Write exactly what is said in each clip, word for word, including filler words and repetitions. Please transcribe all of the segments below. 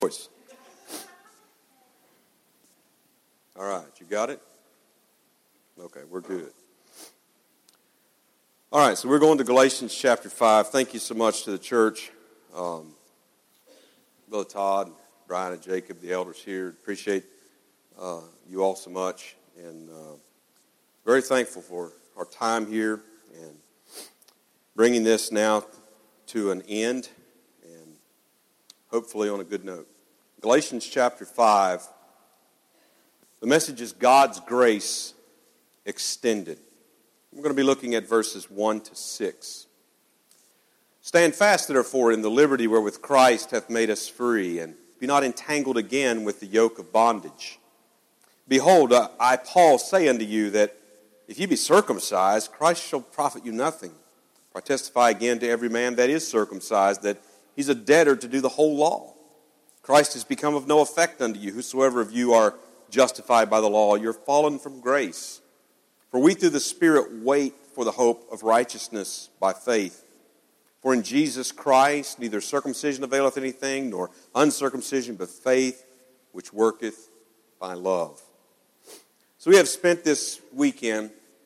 Voice. All right, you got it? Okay, we're good. All right, so we're going to Galatians chapter five. Thank you so much to the church. Um, Brother Todd, Brian, and Jacob, the elders here. Appreciate uh, you all so much. And uh, very thankful for our time here and bringing this now to an end and hopefully on a good note. Galatians chapter five, the message is God's grace extended. We're going to be looking at verses one to six. Stand fast, therefore, in the liberty wherewith Christ hath made us free, and be not entangled again with the yoke of bondage. Behold, I, Paul, say unto you that if ye be circumcised, Christ shall profit you nothing. For I testify again to every man that is circumcised, that he's a debtor to do the whole law. Christ is become of no effect unto you. Whosoever of you are justified by the law, you're fallen from grace. For we through the Spirit wait for the hope of righteousness by faith. For in Jesus Christ neither circumcision availeth anything, nor uncircumcision, but faith which worketh by love. So we have spent this weekend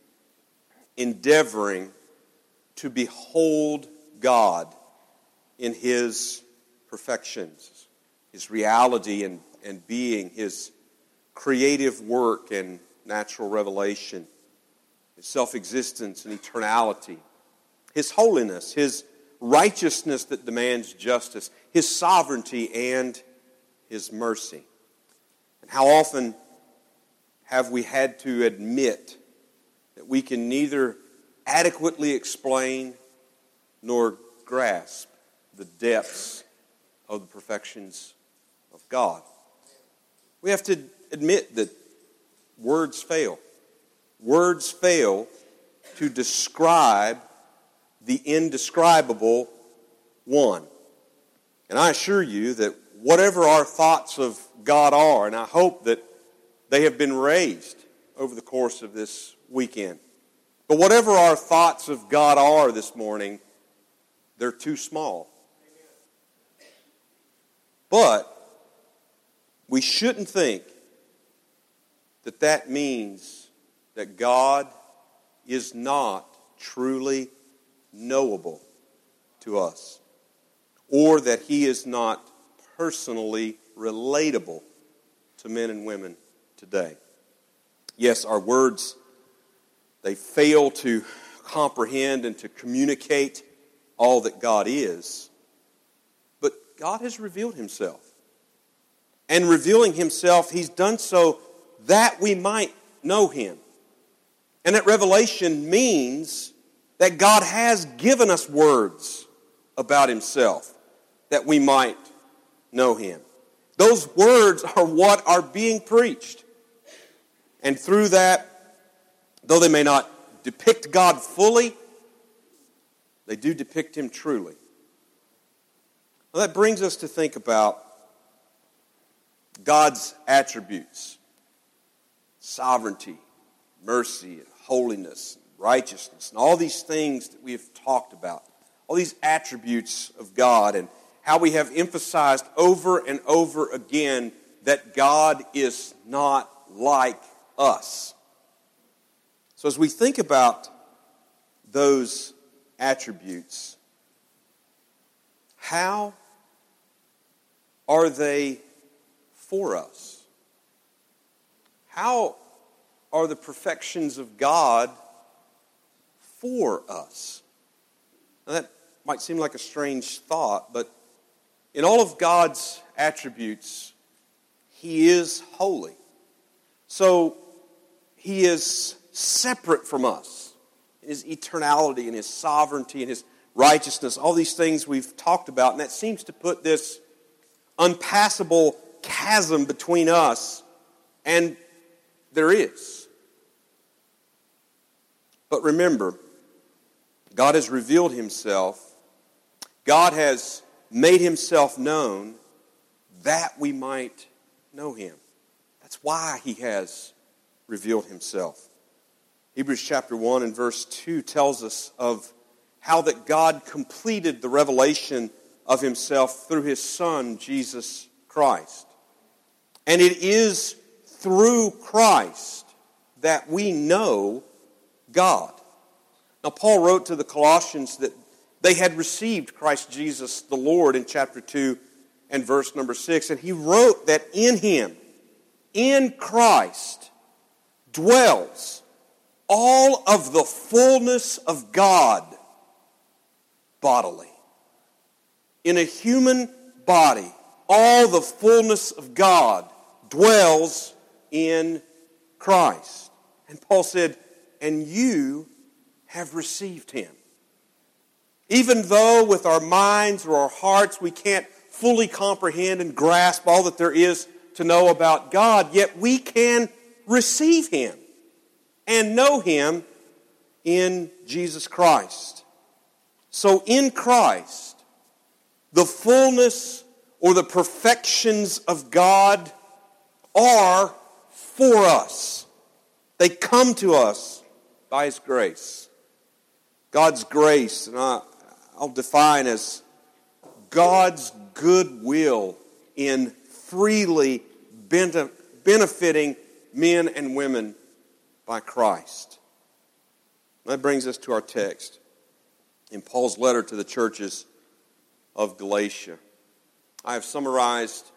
endeavoring to behold God in His perfections, His reality and, and being, His creative work and natural revelation, His self-existence and eternality, His holiness, His righteousness that demands justice, His sovereignty and His mercy. And how often have we had to admit that we can neither adequately explain nor grasp the depths of the perfections of God? We have to admit that words fail. Words fail to describe the indescribable one. And I assure you that whatever our thoughts of God are, and I hope that they have been raised over the course of this weekend, but whatever our thoughts of God are this morning, they're too small. But we shouldn't think that that means that God is not truly knowable to us, or that He is not personally relatable to men and women today. Yes, our words, they fail to comprehend and to communicate all that God is, but God has revealed Himself. And revealing Himself, He's done so that we might know Him. And that revelation means that God has given us words about Himself that we might know Him. Those words are what are being preached. And through that, though they may not depict God fully, they do depict Him truly. Well, that brings us to think about God's attributes: sovereignty, mercy, and holiness, and righteousness, and all these things that we have talked about, all these attributes of God, and how we have emphasized over and over again that God is not like us. So as we think about those attributes, how are they for us? How are the perfections of God for us? Now that might seem like a strange thought, but in all of God's attributes, He is holy. So He is separate from us in His eternality and His sovereignty and His righteousness, all these things we've talked about, and that seems to put this unpassable chasm between us, and there is. But remember, God has revealed Himself. God has made Himself known that we might know Him. That's why He has revealed Himself. Hebrews chapter one and verse two tells us of how that God completed the revelation of Himself through His Son, Jesus Christ. And it is through Christ that we know God. Now, Paul wrote to the Colossians that they had received Christ Jesus the Lord in chapter two and verse number six. And he wrote that in Him, in Christ, dwells all of the fullness of God bodily. In a human body, all the fullness of God dwells in Christ. And Paul said, and you have received Him. Even though with our minds or our hearts we can't fully comprehend and grasp all that there is to know about God, yet we can receive Him and know Him in Jesus Christ. So in Christ, the fullness or the perfections of God are for us. They come to us by His grace. God's grace, and I, I'll define as God's goodwill in freely benefiting men and women by Christ. That brings us to our text in Paul's letter to the churches of Galatia. I have summarized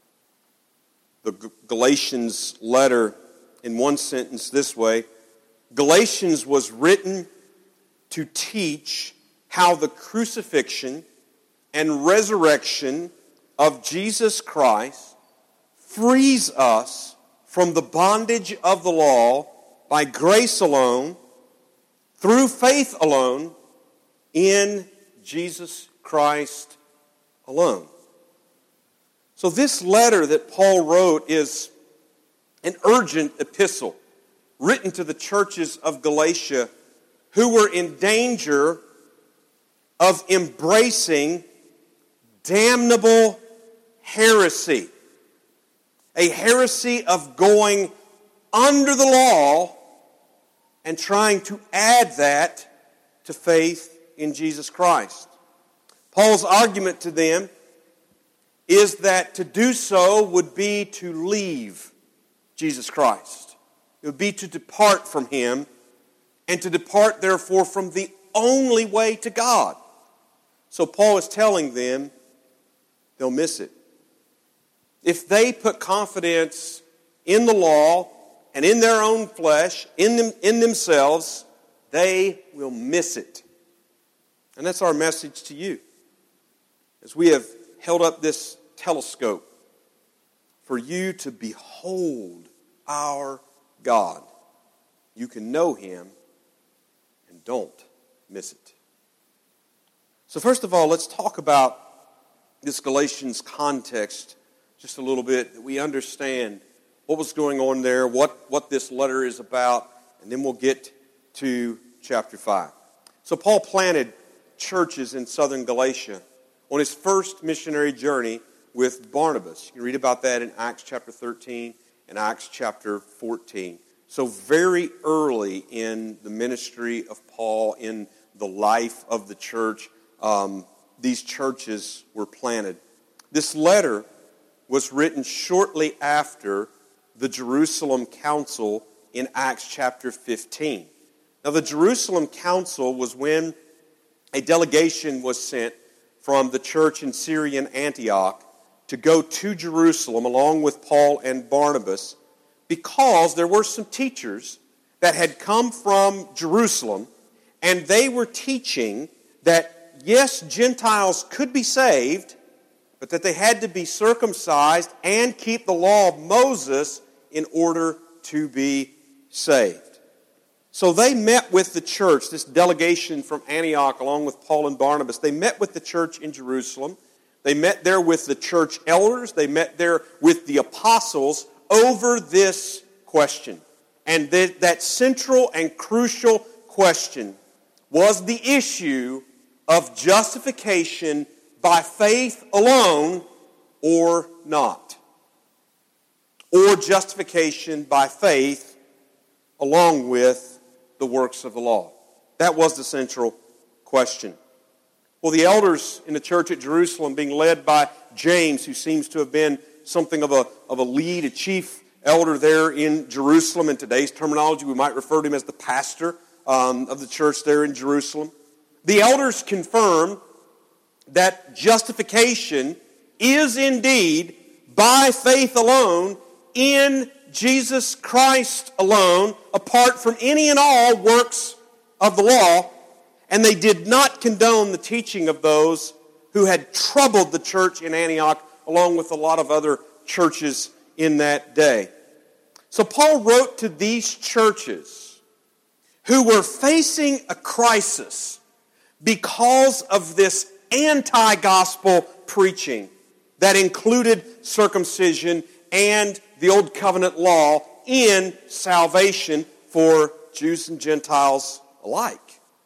the Galatians letter in one sentence this way. Galatians was written to teach how the crucifixion and resurrection of Jesus Christ frees us from the bondage of the law by grace alone, through faith alone, in Jesus Christ alone. So this letter that Paul wrote is an urgent epistle written to the churches of Galatia who were in danger of embracing damnable heresy. A heresy of going under the law and trying to add that to faith in Jesus Christ. Paul's argument to them is that to do so would be to leave Jesus Christ. It would be to depart from Him, and to depart, therefore, from the only way to God. So Paul is telling them they'll miss it. If they put confidence in the law and in their own flesh, in them, in themselves, they will miss it. And that's our message to you. As we have held up this telescope for you to behold our God, you can know Him and don't miss it. So first of all, let's talk about this Galatians context just a little bit, that we understand what was going on there, what, what this letter is about, and then we'll get to chapter five. So Paul planted churches in southern Galatia on his first missionary journey with Barnabas. You can read about that in Acts chapter thirteen and Acts chapter fourteen. So very early in the ministry of Paul, in the life of the church, um, these churches were planted. This letter was written shortly after the Jerusalem Council in Acts chapter fifteen. Now, the Jerusalem Council was when a delegation was sent from the church in Syrian Antioch to go to Jerusalem along with Paul and Barnabas, because there were some teachers that had come from Jerusalem, and they were teaching that, yes, Gentiles could be saved, but that they had to be circumcised and keep the law of Moses in order to be saved. So they met with the church, this delegation from Antioch along with Paul and Barnabas. They met with the church in Jerusalem. They met there with the church elders. They met there with the apostles over this question. And th- that central and crucial question was the issue of justification by faith alone or not. Or justification by faith along with the works of the law. That was the central question. Well, the elders in the church at Jerusalem, being led by James, who seems to have been something of a, of a lead, a chief elder there in Jerusalem. In today's terminology, we might refer to him as the pastor um, of the church there in Jerusalem. The elders confirm that justification is indeed by faith alone in Jesus Christ alone, apart from any and all works of the law, and they did not condone the teaching of those who had troubled the church in Antioch, along with a lot of other churches in that day. So Paul wrote to these churches who were facing a crisis because of this anti-gospel preaching that included circumcision and the Old Covenant law in salvation for Jews and Gentiles alike.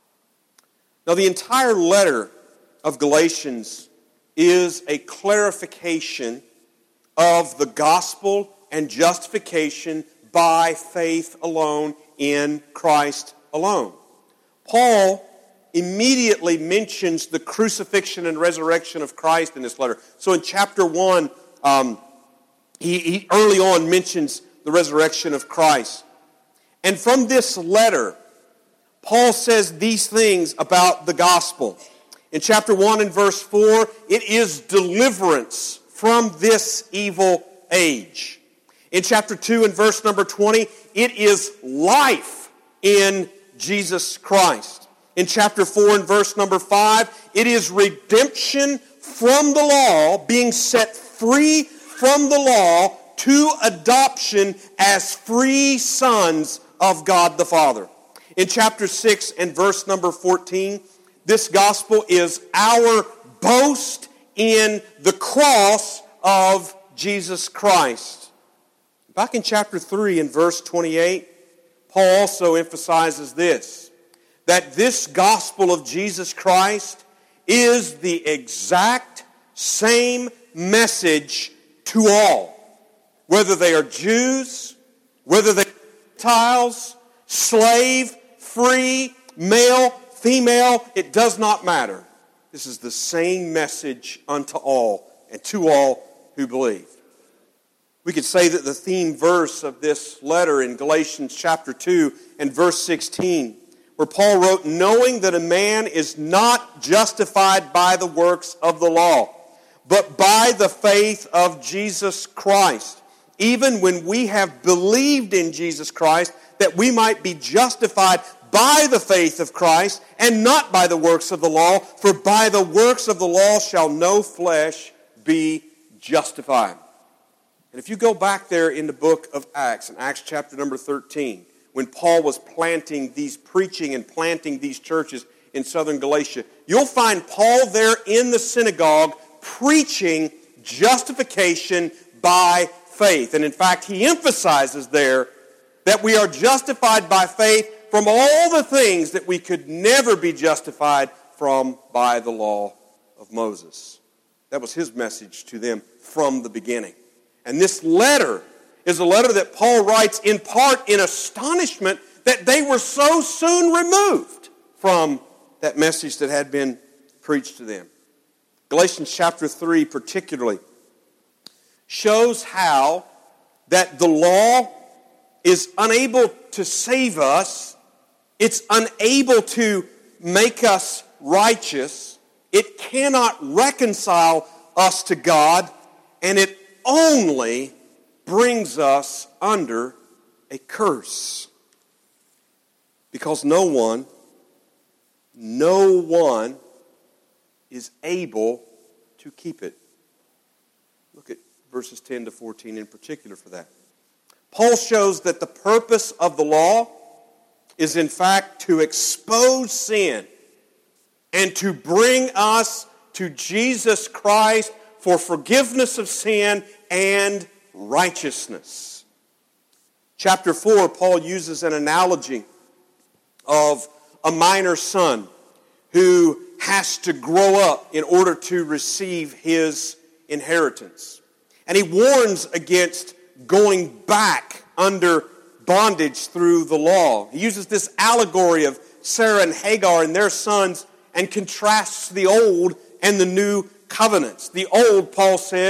Now, the entire letter of Galatians is a clarification of the gospel and justification by faith alone in Christ alone. Paul immediately mentions the crucifixion and resurrection of Christ in this letter. So in chapter one, um, he, he early on mentions the resurrection of Christ. And from this letter, Paul says these things about the gospel. In chapter one and verse four, it is deliverance from this evil age. In chapter two and verse number twenty, it is life in Jesus Christ. In chapter four and verse number five, it is redemption from the law, being set free from the law to adoption as free sons of God the Father. In chapter six and verse number fourteen, this gospel is our boast in the cross of Jesus Christ. Back in chapter three and verse twenty-eight, Paul also emphasizes this, that this gospel of Jesus Christ is the exact same message to all, whether they are Jews, whether they are Gentiles, slave, free, male, female, it does not matter. This is the same message unto all and to all who believe. We could say that the theme verse of this letter in Galatians chapter two and verse sixteen, where Paul wrote, knowing that a man is not justified by the works of the law, but by the faith of Jesus Christ, even when we have believed in Jesus Christ, that we might be justified by the faith of Christ, and not by the works of the law, for by the works of the law shall no flesh be justified. And if you go back there in the book of Acts, in Acts chapter number thirteen, when Paul was planting these, preaching and planting these churches in southern Galatia, you'll find Paul there in the synagogue preaching justification by faith. And in fact, he emphasizes there that we are justified by faith from all the things that we could never be justified from by the law of Moses. That was his message to them from the beginning. And this letter is a letter that Paul writes in part in astonishment that they were so soon removed from that message that had been preached to them. Galatians chapter three particularly shows how that the law is unable to save us. It's unable to make us righteous. It cannot reconcile us to God, and it only brings us under a curse. Because no one, no one is able to keep it. Look at verses ten to fourteen in particular for that. Paul shows that the purpose of the law is in fact to expose sin and to bring us to Jesus Christ for forgiveness of sin and righteousness. Chapter four, Paul uses an analogy of a minor son who has to grow up in order to receive his inheritance. And he warns against going back under bondage through the law. He uses this allegory of Sarah and Hagar and their sons and contrasts the old and the new covenants. The old, Paul says,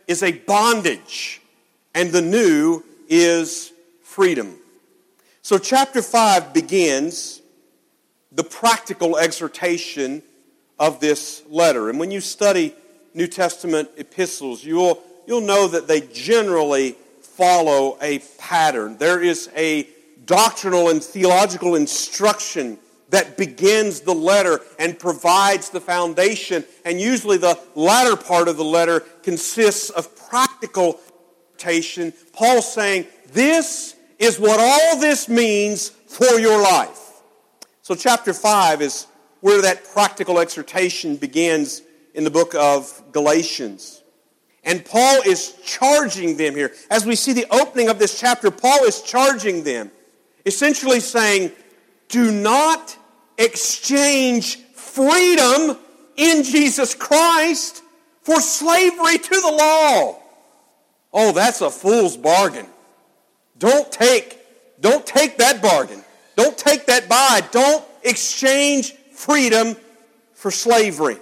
is a bondage, and the new is freedom. So chapter five begins the practical exhortation of this letter. And when you study New Testament epistles, you'll, you'll know that they generally follow a pattern. There is a doctrinal and theological instruction that begins the letter and provides the foundation. And usually the latter part of the letter consists of practical exhortation. Paul's saying, this is what all this means for your life. So chapter five is where that practical exhortation begins in the book of Galatians. And Paul is charging them here. As we see the opening of this chapter, Paul is charging them, essentially saying, do not exchange freedom in Jesus Christ for slavery to the law. Oh, that's a fool's bargain. Don't take, don't take that bargain. Don't take that buy. Don't exchange freedom for slavery.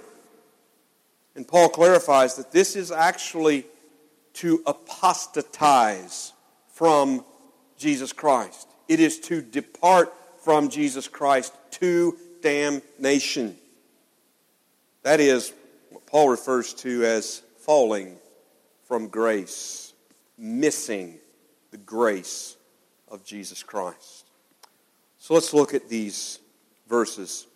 And Paul clarifies that this is actually to apostatize from Jesus Christ. It is to depart from Jesus Christ to damnation. That is what Paul refers to as falling from grace, missing the grace of Jesus Christ. So let's look at these verses.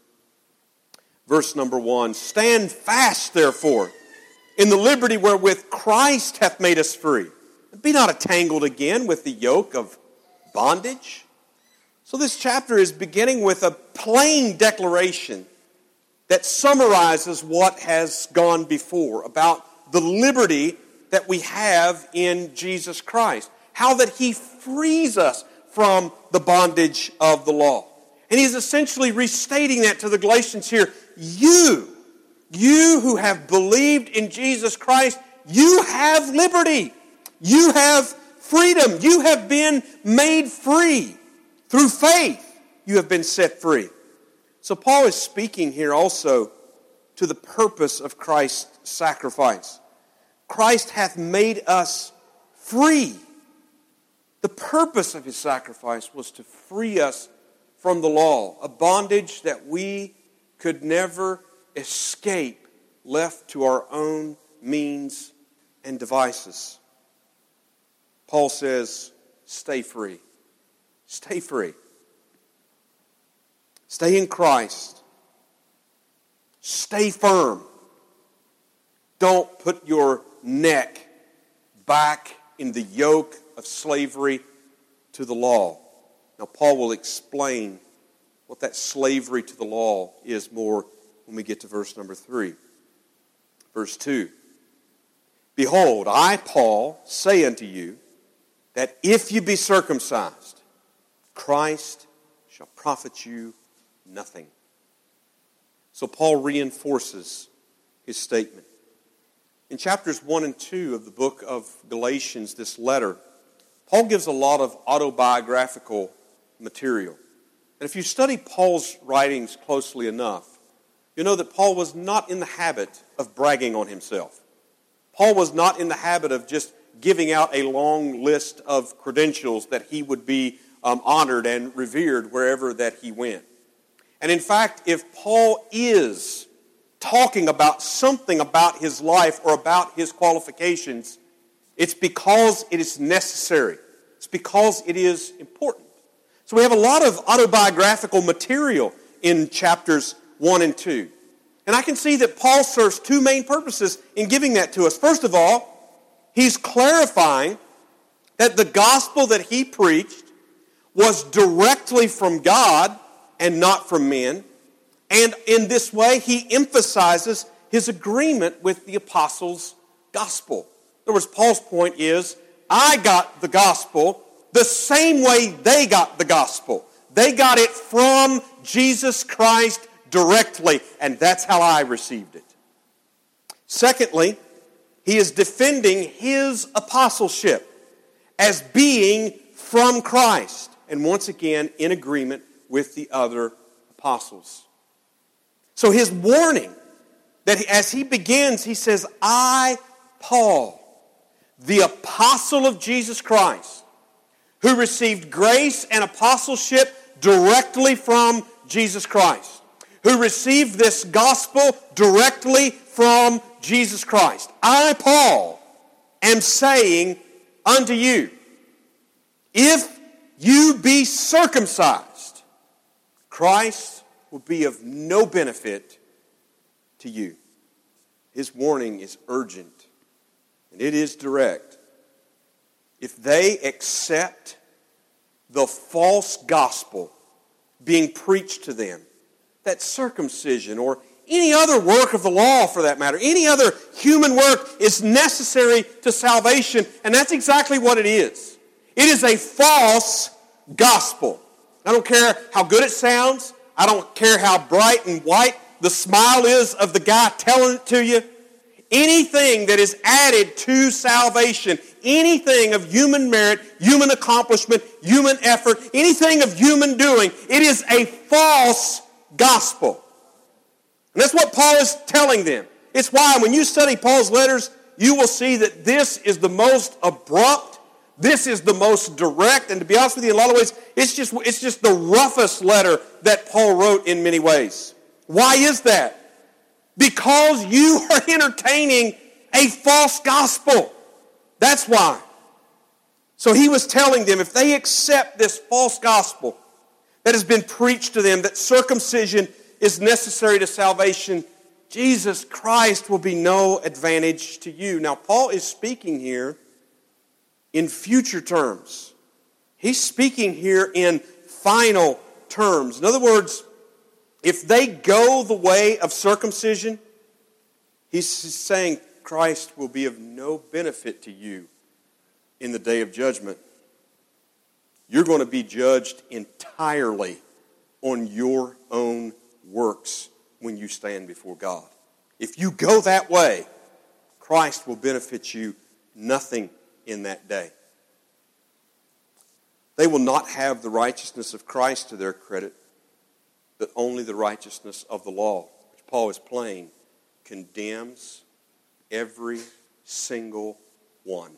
Verse number one, stand fast, therefore, in the liberty wherewith Christ hath made us free. And be not entangled again with the yoke of bondage. So this chapter is beginning with a plain declaration that summarizes what has gone before about the liberty that we have in Jesus Christ. How that He frees us from the bondage of the law. And he's essentially restating that to the Galatians here. You, you who have believed in Jesus Christ, you have liberty. You have freedom. You have been made free. Through faith, you have been set free. So Paul is speaking here also to the purpose of Christ's sacrifice. Christ hath made us free. The purpose of His sacrifice was to free us from the law, a bondage that we could never escape left to our own means and devices. Paul says, stay free. Stay free. Stay in Christ. Stay firm. Don't put your neck back in the yoke of slavery to the law. Now, Paul will explain what that slavery to the law is more when we get to verse number three. Verse two. Behold, I, Paul, say unto you, that if you be circumcised, Christ shall profit you nothing. So Paul reinforces his statement. In chapters one and two of the book of Galatians, this letter, Paul gives a lot of autobiographical material. And if you study Paul's writings closely enough, you know that Paul was not in the habit of bragging on himself. Paul was not in the habit of just giving out a long list of credentials that he would be um, honored and revered wherever that he went. And in fact, if Paul is talking about something about his life or about his qualifications, it's because it is necessary. It's because it is important. So we have a lot of autobiographical material in chapters one and two. And I can see that Paul serves two main purposes in giving that to us. First of all, he's clarifying that the gospel that he preached was directly from God and not from men. And in this way, he emphasizes his agreement with the apostles' gospel. In other words, Paul's point is, I got the gospel the same way they got the gospel. They got it from Jesus Christ directly, and that's how I received it. Secondly, he is defending his apostleship as being from Christ, and once again in agreement with the other apostles. So his warning, that as he begins, he says, I, Paul, the apostle of Jesus Christ, who received grace and apostleship directly from Jesus Christ, who received this gospel directly from Jesus Christ. I, Paul, am saying unto you, if you be circumcised, Christ will be of no benefit to you. His warning is urgent, and it is direct. If they accept the false gospel being preached to them, that circumcision or any other work of the law for that matter, any other human work is necessary to salvation, and that's exactly what it is. It is a false gospel. I don't care how good it sounds. I don't care how bright and white the smile is of the guy telling it to you. Anything that is added to salvation, anything of human merit, human accomplishment, human effort, anything of human doing, it is a false gospel. And that's what Paul is telling them. It's why when you study Paul's letters, you will see that this is the most abrupt, this is the most direct, and to be honest with you, in a lot of ways, it's just, it's just the roughest letter that Paul wrote in many ways. Why is that? Because you are entertaining a false gospel. That's why. So he was telling them, if they accept this false gospel that has been preached to them, that circumcision is necessary to salvation, Jesus Christ will be no advantage to you. Now, Paul is speaking here in future terms. He's speaking here in final terms. In other words, if they go the way of circumcision, he's saying Christ will be of no benefit to you in the day of judgment. You're going to be judged entirely on your own works when you stand before God. If you go that way, Christ will benefit you nothing in that day. They will not have the righteousness of Christ to their credit, but only the righteousness of the law, which Paul is plain, condemns every single one.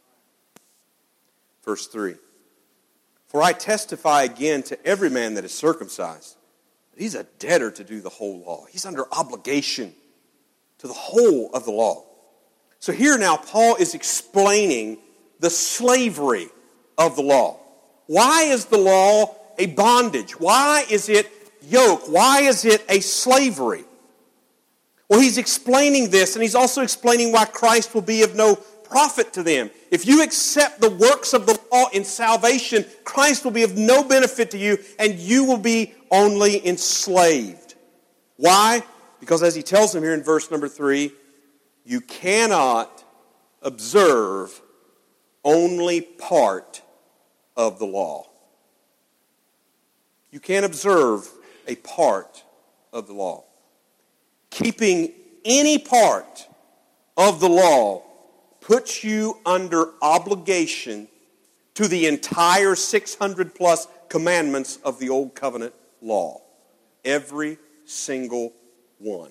Verse three. For I testify again to every man that is circumcised, that he's a debtor to do the whole law. He's under obligation to the whole of the law. So here now Paul is explaining the slavery of the law. Why is the law a bondage? Why is it yoke? Why is it a slavery? Well, he's explaining this, and he's also explaining why Christ will be of no profit to them. If you accept the works of the law in salvation, Christ will be of no benefit to you, and you will be only enslaved. Why? Because as he tells them here in verse number three, you cannot observe only part of the law. You can't observe a part of the law. Keeping any part of the law puts you under obligation to the entire six hundred plus commandments of the Old Covenant law. Every single one.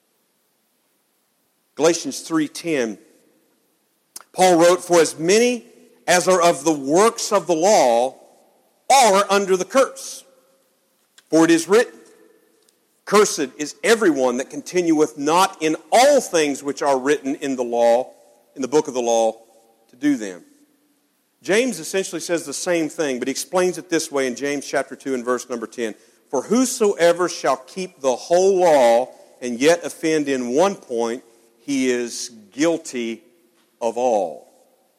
Galatians three ten, Paul wrote, for as many as are of the works of the law are under the curse. For it is written, cursed is everyone that continueth not in all things which are written in the law, in the book of the law, to do them. James essentially says the same thing, but he explains it this way in James chapter two and verse number ten. For whosoever shall keep the whole law and yet offend in one point, he is guilty of all.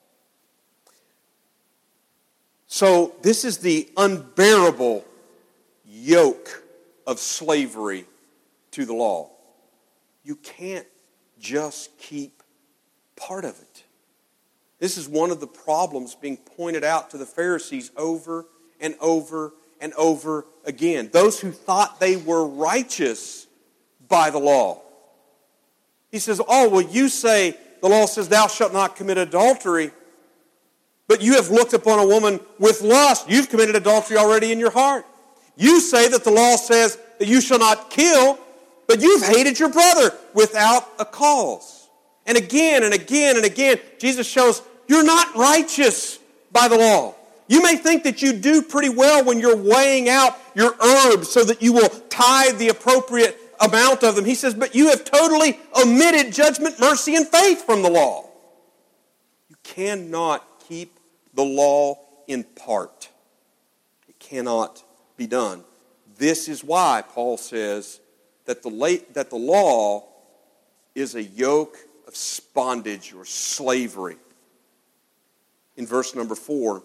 So this is the unbearable yoke of slavery to the law. You can't just keep part of it. This is one of the problems being pointed out to the Pharisees over and over and over again. Those who thought they were righteous by the law. He says, oh, well, you say the law says thou shalt not commit adultery, but you have looked upon a woman with lust. You've committed adultery already in your heart. You say that the law says that you shall not kill, but you've hated your brother without a cause. And again and again and again, Jesus shows You're not righteous by the law. You may think that you do pretty well when you're weighing out your herbs so that you will tithe the appropriate amount of them. He says, but you have totally omitted judgment, mercy, and faith from the law. You cannot keep the law in part. It cannot be done. This is why Paul says that the, late, that the law is a yoke of bondage or slavery. In verse number four,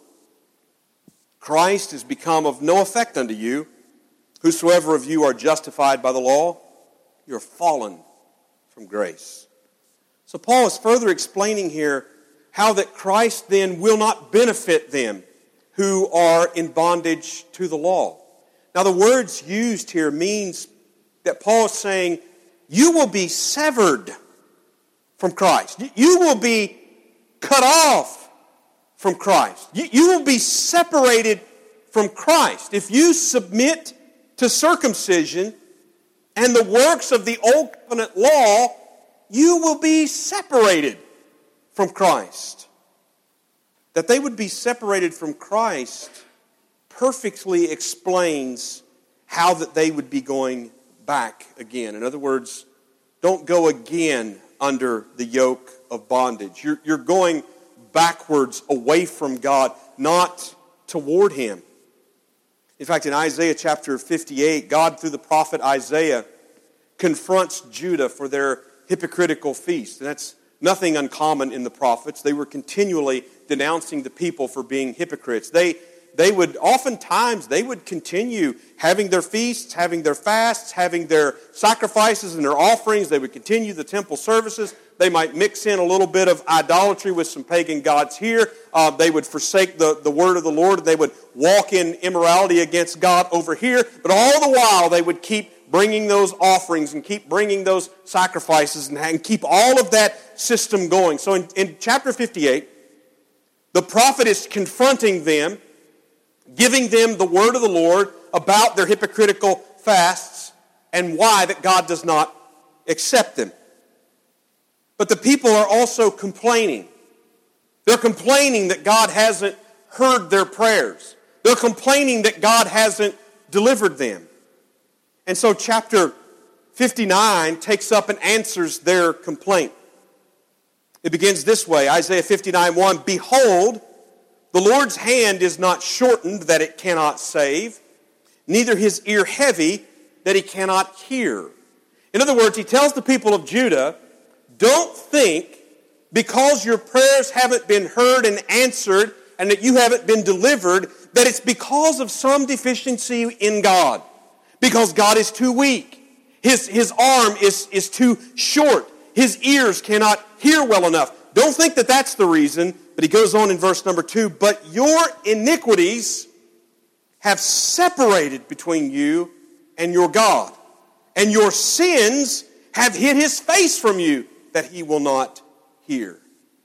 Christ has become of no effect unto you. Whosoever of you are justified by the law, you are fallen from grace. So Paul is further explaining here how that Christ then will not benefit them who are in bondage to the law. Now the words used here means that Paul is saying, you will be severed from Christ. You will be cut off from Christ. You will be separated from Christ. If you submit to circumcision and the works of the Old Covenant law, you will be separated from Christ. That they would be separated from Christ perfectly explains how that they would be going back again. In other words, don't go again under the yoke of bondage. You're, you're going backwards away from God, not toward Him. In fact, in Isaiah chapter fifty-eight, God, through the prophet Isaiah, confronts Judah for their hypocritical feast. And that's nothing uncommon in the prophets. They were continually denouncing the people for being hypocrites. They They would, oftentimes, they would continue having their feasts, having their fasts, having their sacrifices and their offerings. They would continue the temple services. They might mix in a little bit of idolatry with some pagan gods here. Uh, they would forsake the, the word of the Lord. They would walk in immorality against God over here. But all the while, they would keep bringing those offerings and keep bringing those sacrifices and, and keep all of that system going. So in, in chapter fifty-eight, the prophet is confronting them, giving them the word of the Lord about their hypocritical fasts and why that God does not accept them. But the people are also complaining. They're complaining that God hasn't heard their prayers. They're complaining that God hasn't delivered them. And so chapter fifty-nine takes up and answers their complaint. It begins this way, Isaiah fifty-nine one, Behold, the Lord's hand is not shortened that it cannot save, neither his ear heavy that he cannot hear. In other words, he tells the people of Judah, don't think because your prayers haven't been heard and answered and that you haven't been delivered that it's because of some deficiency in God. Because God is too weak. His, his arm is, is too short. His ears cannot hear well enough. Don't think that that's the reason. But he goes on in verse number two, but your iniquities have separated between you and your God, and your sins have hid his face from you that he will not hear.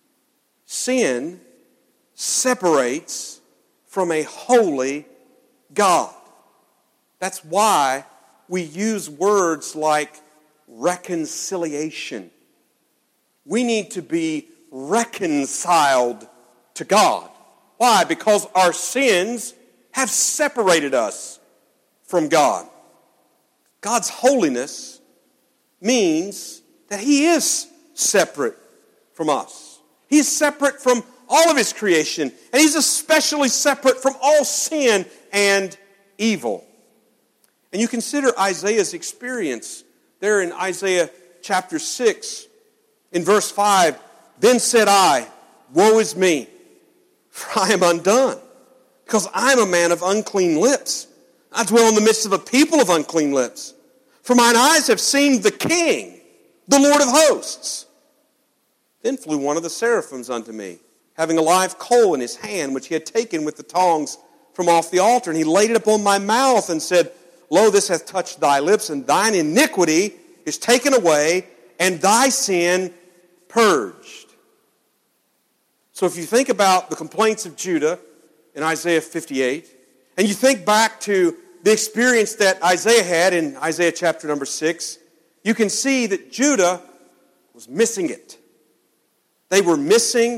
Sin separates from a holy God. That's why we use words like reconciliation. We need to be reconciled to God. Why? Because our sins have separated us from God. God's holiness means that He is separate from us. He's separate from all of His creation, and He's especially separate from all sin and evil. And you consider Isaiah's experience there in Isaiah chapter six, in verse five, Then said I, Woe is me, for I am undone, because I am a man of unclean lips. I dwell in the midst of a people of unclean lips. For mine eyes have seen the King, the Lord of hosts. Then flew one of the seraphims unto me, having a live coal in his hand, which he had taken with the tongs from off the altar. And he laid it upon my mouth and said, Lo, this hath touched thy lips, and thine iniquity is taken away, and thy sin purged. So if you think about the complaints of Judah in Isaiah fifty-eight, and you think back to the experience that Isaiah had in Isaiah chapter number six, you can see that Judah was missing it. They were missing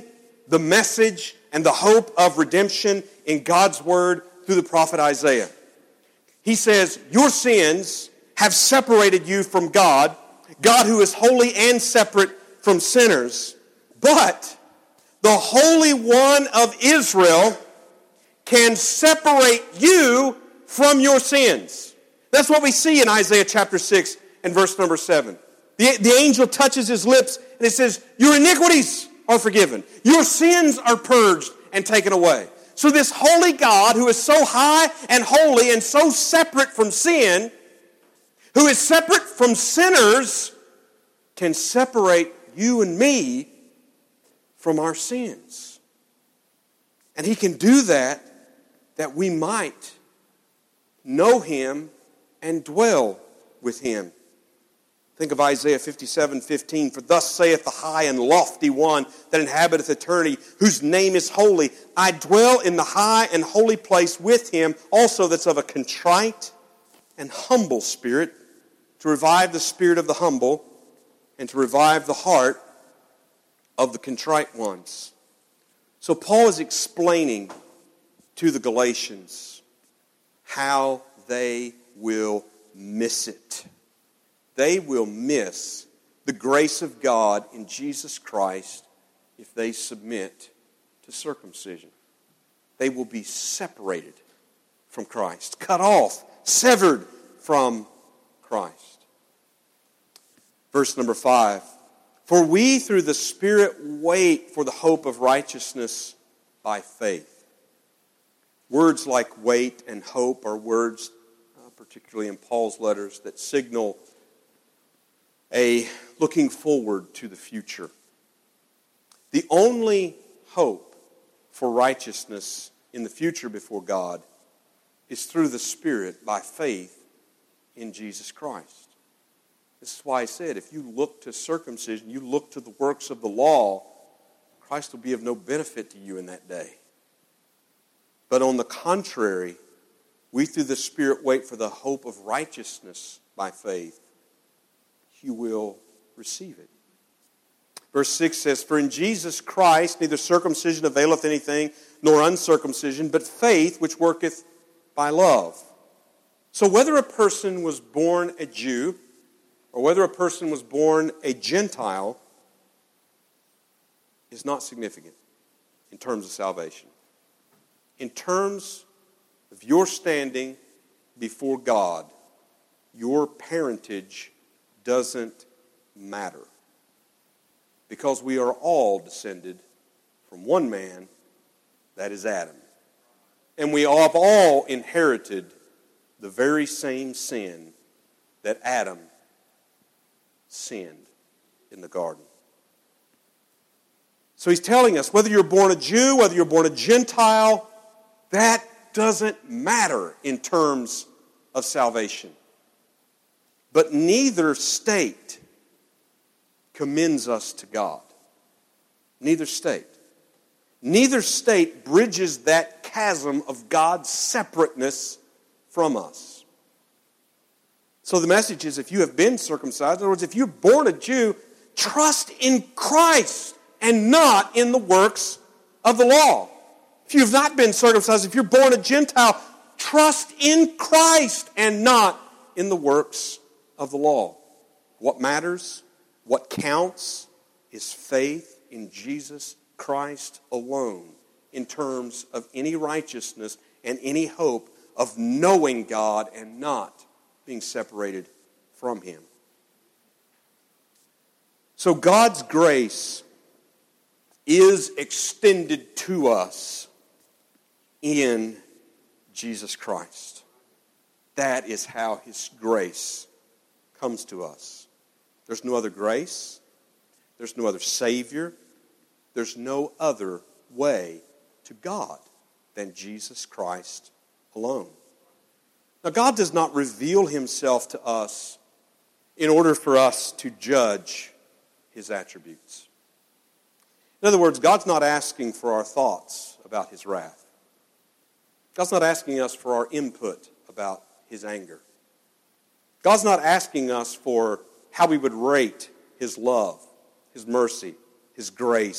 the message and the hope of redemption in God's word through the prophet Isaiah. He says, your sins have separated you from God, God who is holy and separate from sinners. But the Holy One of Israel can separate you from your sins. That's what we see in Isaiah chapter six and verse number seven. The, the angel touches his lips and it says, your iniquities are forgiven. Your sins are purged and taken away. So this holy God who is so high and holy and so separate from sin, who is separate from sinners, can separate you and me from our sins. And he can do that that we might know him and dwell with him. Think of Isaiah fifty-seven fifteen. For thus saith the high and lofty one that inhabiteth eternity, whose name is holy. I dwell in the high and holy place with him, also that's of a contrite and humble spirit, to revive the spirit of the humble and to revive the heart of the contrite ones. So Paul is explaining to the Galatians how they will miss it. They will miss the grace of God in Jesus Christ if they submit to circumcision. They will be separated from Christ, cut off, severed from Christ. Verse number five. For we through the Spirit wait for the hope of righteousness by faith. Words like wait and hope are words, uh, particularly in Paul's letters, that signal a looking forward to the future. The only hope for righteousness in the future before God is through the Spirit by faith in Jesus Christ. This is why I said, if you look to circumcision, you look to the works of the law, Christ will be of no benefit to you in that day. But on the contrary, we through the Spirit wait for the hope of righteousness by faith. You will receive it. Verse six says, for in Jesus Christ neither circumcision availeth anything, nor uncircumcision, but faith which worketh by love. So whether a person was born a Jew, or whether a person was born a Gentile, is not significant in terms of salvation. In terms of your standing before God, your parentage doesn't matter. Because we are all descended from one man, that is Adam. And we have all inherited the very same sin that Adam sinned in the garden. So he's telling us, whether you're born a Jew, whether you're born a Gentile, that doesn't matter in terms of salvation. But neither state commends us to God. Neither state. Neither state bridges that chasm of God's separateness from us. So the message is, if you have been circumcised, in other words, if you're born a Jew, trust in Christ and not in the works of the law. If you've not been circumcised, if you're born a Gentile, trust in Christ and not in the works of the law. What matters, what counts, is faith in Jesus Christ alone in terms of any righteousness and any hope of knowing God and not being separated from Him. So God's grace is extended to us in Jesus Christ. That is how His grace comes to us. There's no other grace. There's no other Savior. There's no other way to God than Jesus Christ alone. Now, God does not reveal Himself to us in order for us to judge His attributes. In other words, God's not asking for our thoughts about His wrath. God's not asking us for our input about His anger. God's not asking us for how we would rate His love, His mercy, His grace,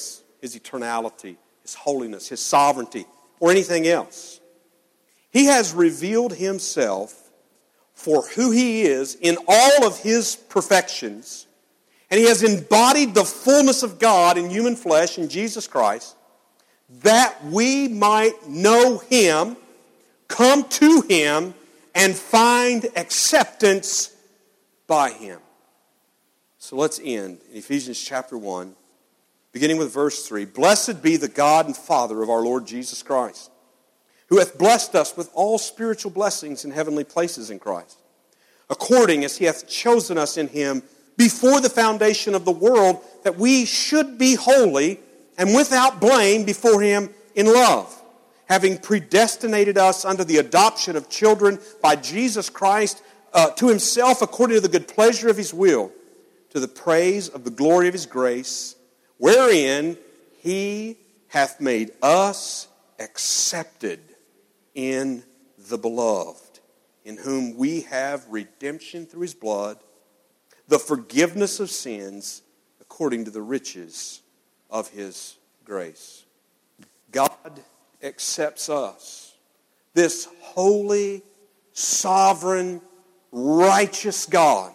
His eternality, His holiness, His sovereignty, or anything else. He has revealed Himself for who He is in all of His perfections, and He has embodied the fullness of God in human flesh in Jesus Christ, that we might know Him, come to Him, and find acceptance by Him. So let's end in Ephesians chapter one, beginning with verse three. Blessed be the God and Father of our Lord Jesus Christ, who hath blessed us with all spiritual blessings in heavenly places in Christ, according as He hath chosen us in Him before the foundation of the world, that we should be holy and without blame before Him in love, having predestinated us unto the adoption of children by Jesus Christ uh, to Himself according to the good pleasure of His will, to the praise of the glory of His grace, wherein He hath made us accepted in the Beloved, in whom we have redemption through His blood, the forgiveness of sins according to the riches of His grace. God accepts us. This holy, sovereign, righteous God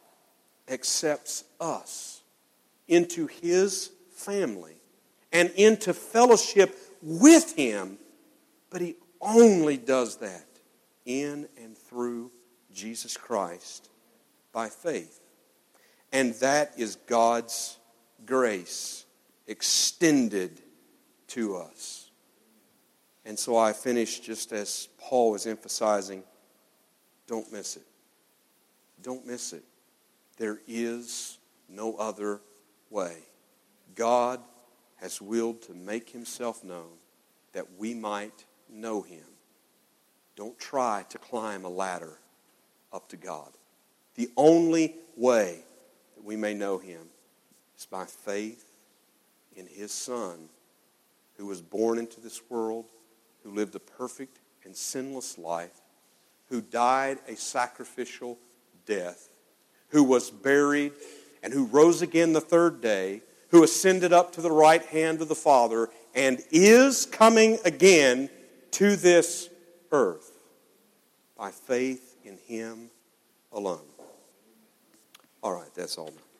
accepts us into His family and into fellowship with Him, but He only does that in and through Jesus Christ by faith. And that is God's grace extended to us. And so I finish just as Paul was emphasizing, don't miss it. Don't miss it. There is no other way. God has willed to make Himself known that we might know Him. Don't try to climb a ladder up to God. The only way that we may know Him is by faith in His Son, who was born into this world, who lived a perfect and sinless life, who died a sacrificial death, who was buried, and who rose again the third day, who ascended up to the right hand of the Father, and is coming again to this earth by faith in Him alone. All right, that's all now.